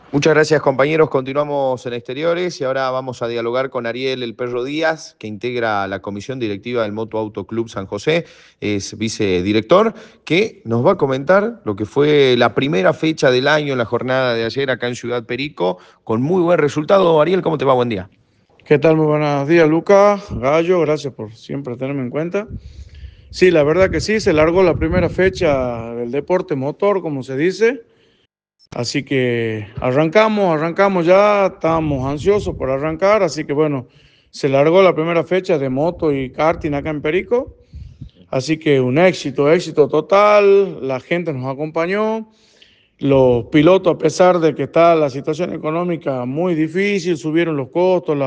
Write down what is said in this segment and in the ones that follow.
Muchas gracias, compañeros. Continuamos en exteriores y ahora vamos a dialogar con Ariel El Perro Díaz, que integra la comisión directiva del Moto Auto Club San José, es vicedirector, que nos va a comentar lo que fue la primera fecha del año en la jornada de ayer acá en Ciudad Perico, con muy buen resultado. Ariel, ¿cómo te va? Buen día. ¿Qué tal? Muy buenos días, Luca, Gallo, gracias por siempre tenerme en cuenta. Sí, la verdad que sí, se largó la primera fecha del deporte motor, como se dice. Así que arrancamos ya, estábamos ansiosos por arrancar, así que bueno, se largó la primera fecha de moto y karting acá en Perico. Así que un éxito total, la gente nos acompañó. Los pilotos, a pesar de que está la situación económica muy difícil, subieron los costos,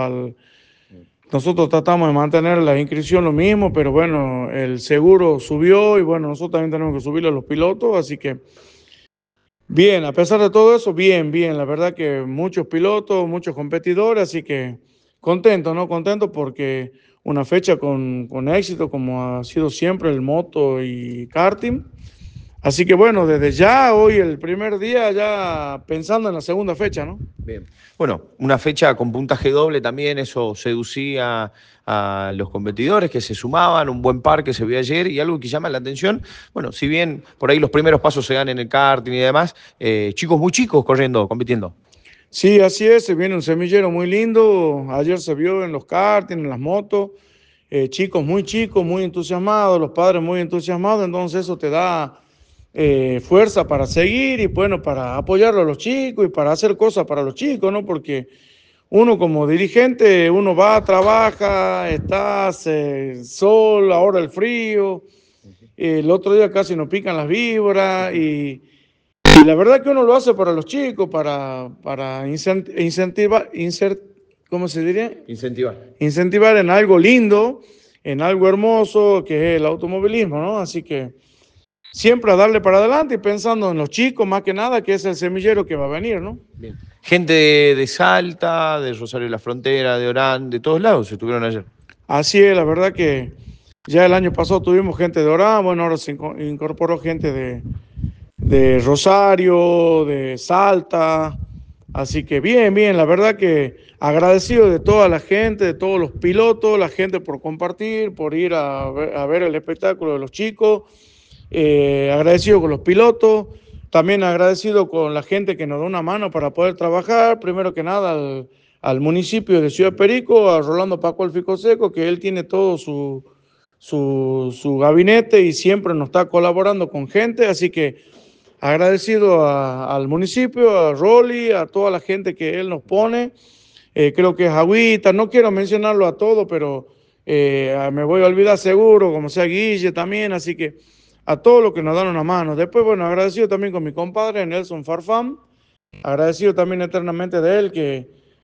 nosotros tratamos de mantener la inscripción lo mismo, pero bueno, el seguro subió y bueno, nosotros también tenemos que subirle a los pilotos, así que bien, a pesar de todo eso, bien, la verdad que muchos pilotos, muchos competidores, así que contento, ¿no? Contento porque una fecha con éxito como ha sido siempre el moto y karting. Así que bueno, desde ya, hoy el primer día, ya pensando en la segunda fecha, ¿no? Bien. Bueno, una fecha con puntaje doble también, eso seducía a los competidores que se sumaban, un buen par que se vio ayer y algo que llama la atención. Bueno, si bien por ahí los primeros pasos se dan en el karting y demás, chicos muy chicos corriendo, compitiendo. Sí, así es, se viene un semillero muy lindo. Ayer se vio en los karting, en las motos, chicos, muy entusiasmados, los padres muy entusiasmados, entonces eso te da fuerza para seguir y bueno, para apoyarlo a los chicos y para hacer cosas para los chicos, ¿no? Porque uno como dirigente, uno va, trabaja, estás sol, ahora el frío, el otro día casi nos pican las víboras y la verdad que uno lo hace para los chicos, para incentivar, ¿cómo se diría? Incentivar. Incentivar en algo lindo, en algo hermoso, que es el automovilismo, ¿no? Así que siempre a darle para adelante y pensando en los chicos más que nada, que es el semillero que va a venir, ¿no? Bien. Gente de Salta, de Rosario de la Frontera, de Orán, de todos lados estuvieron ayer. Así es, la verdad que ya el año pasado tuvimos gente de Orán, bueno, ahora se incorporó gente de Rosario, de Salta. Así que bien, la verdad que agradecido de toda la gente, de todos los pilotos, la gente por compartir, por ir a ver el espectáculo de los chicos, agradecido con los pilotos, también agradecido con la gente que nos da una mano para poder trabajar, primero que nada al municipio de Ciudad Perico, a Rolando Paco Alficoseco, que él tiene todo su gabinete y siempre nos está colaborando con gente, así que agradecido al municipio, a Rolly, a toda la gente que él nos pone. Creo que es Agüita, no quiero mencionarlo a todo, pero me voy a olvidar seguro, como sea Guille también, así que a todos los que nos dan una mano. Después, bueno, agradecido también con mi compadre Nelson Farfán, agradecido también eternamente de él que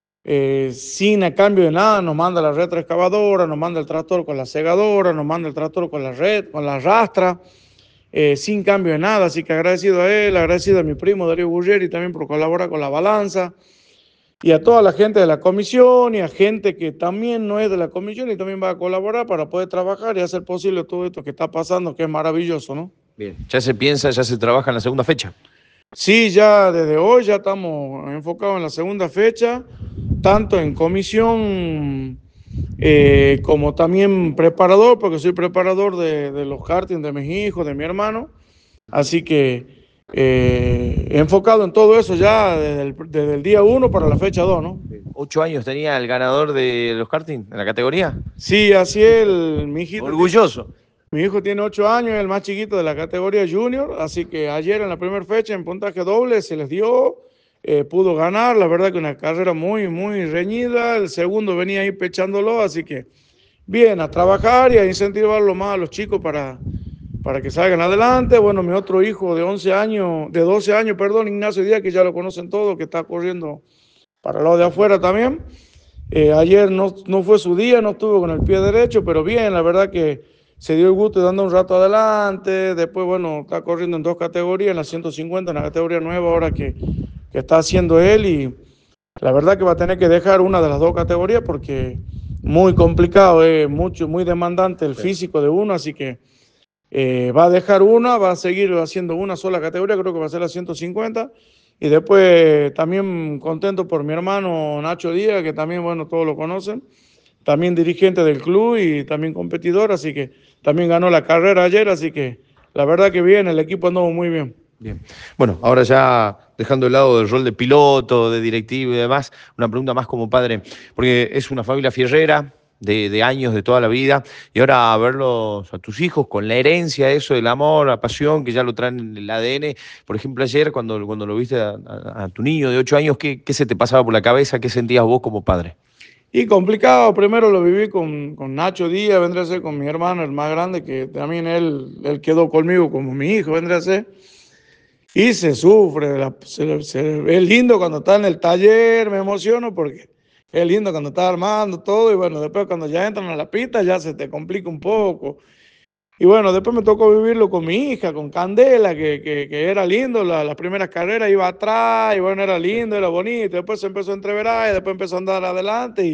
sin a cambio de nada nos manda la retroexcavadora, nos manda el tractor con la segadora, nos manda el tractor con la red, con la rastra sin cambio de nada. Así que agradecido a él, agradecido a mi primo Darío Burgeri también por colaborar con la balanza y a toda la gente de la comisión y a gente que también no es de la comisión y también va a colaborar para poder trabajar y hacer posible todo esto que está pasando, que es maravilloso, ¿no? Bien. Ya se piensa, ya se trabaja en la segunda fecha. Sí, ya desde hoy ya estamos enfocados en la segunda fecha, tanto en comisión como también preparador, porque soy preparador de los karting de mis hijos, de mi hermano. Así que enfocado en todo eso ya desde el día 1 para la fecha 2, ¿no? 8 años tenía el ganador de los karting en la categoría. Sí, así es, mi hijito tiene, Orgulloso. mi hijo tiene 8 años, es el más chiquito de la categoría junior, así que ayer en la primera fecha en puntaje doble se les dio, pudo ganar, la verdad que una carrera muy reñida, el segundo venía ahí pechándolo, así que bien, a trabajar y a incentivarlo más a los chicos para que salgan adelante. Bueno, mi otro hijo de 11 años, de 12 años, perdón, Ignacio Díaz, que ya lo conocen todos, que está corriendo para el lado de afuera también. Ayer no fue su día, no estuvo con el pie derecho, pero bien, la verdad que se dio el gusto de andar un rato adelante. Después, bueno, está corriendo en dos categorías, en la 150, en la categoría nueva ahora que está haciendo él. Y la verdad que va a tener que dejar una de las dos categorías porque muy complicado, muy demandante el físico de uno, así que va a dejar una, va a seguir haciendo una sola categoría, creo que va a ser la 150 Y después también contento por mi hermano Nacho Díaz, que también, bueno, todos lo conocen, también dirigente del club y también competidor, así que también ganó la carrera ayer, así que la verdad que bien, el equipo andó muy bien. Bien. Bueno, ahora ya dejando de lado el rol de piloto, de directivo y demás, una pregunta más como padre, porque es una familia fierrera de años, de toda la vida, y ahora verlos a tus hijos con la herencia, eso del amor, la pasión, que ya lo traen en el ADN. Por ejemplo, ayer cuando lo viste a tu niño de 8 años, ¿qué se te pasaba por la cabeza? ¿Qué sentías vos como padre? Y complicado, primero lo viví con Nacho Díaz, vendría a ser con mi hermano, el más grande, que también él quedó conmigo como mi hijo, vendría a ser. Y se sufre, es lindo cuando está en el taller, me emociono porque es lindo cuando está armando todo y bueno, después cuando ya entran a la pista ya se te complica un poco. Y bueno, después me tocó vivirlo con mi hija, con Candela, que era lindo, las primeras carreras iba atrás y bueno, era lindo, era bonito, después se empezó a entreverar y después empezó a andar adelante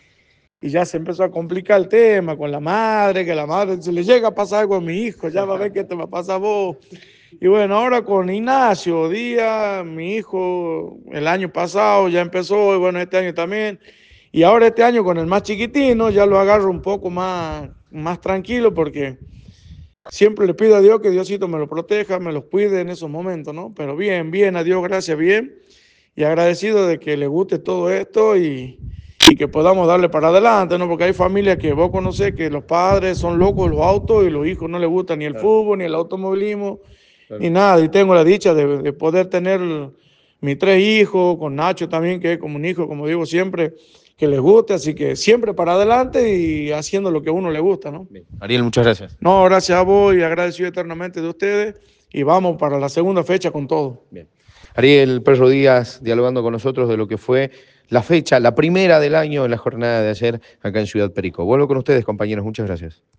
y ya se empezó a complicar el tema con la madre, que la madre, si le llega a pasar algo a mi hijo, ya va a ver qué te va a pasar a vos. Y bueno, ahora con Ignacio Díaz, mi hijo, el año pasado ya empezó, y bueno, este año también. Y ahora este año con el más chiquitino ya lo agarro un poco más tranquilo porque siempre le pido a Dios que Diosito me lo proteja, me los cuide en esos momentos, ¿no? Pero bien, bien, a Dios gracias, bien. Y agradecido de que le guste todo esto y que podamos darle para adelante, ¿no? Porque hay familias que vos conocés que los padres son locos de los autos y los hijos no les gusta ni el fútbol, ni el automovilismo, ni nada. Y tengo la dicha de poder tener mis tres hijos, con Nacho también, que es como un hijo, como digo siempre, que les guste. Así que siempre para adelante y haciendo lo que a uno le gusta, ¿no? Bien. Ariel, muchas gracias. No, gracias a vos y agradecido eternamente de ustedes. Y vamos para la segunda fecha con todo. Bien. Ariel Perro Díaz dialogando con nosotros de lo que fue la fecha, la primera del año en la jornada de ayer acá en Ciudad Perico. Vuelvo con ustedes, compañeros. Muchas gracias.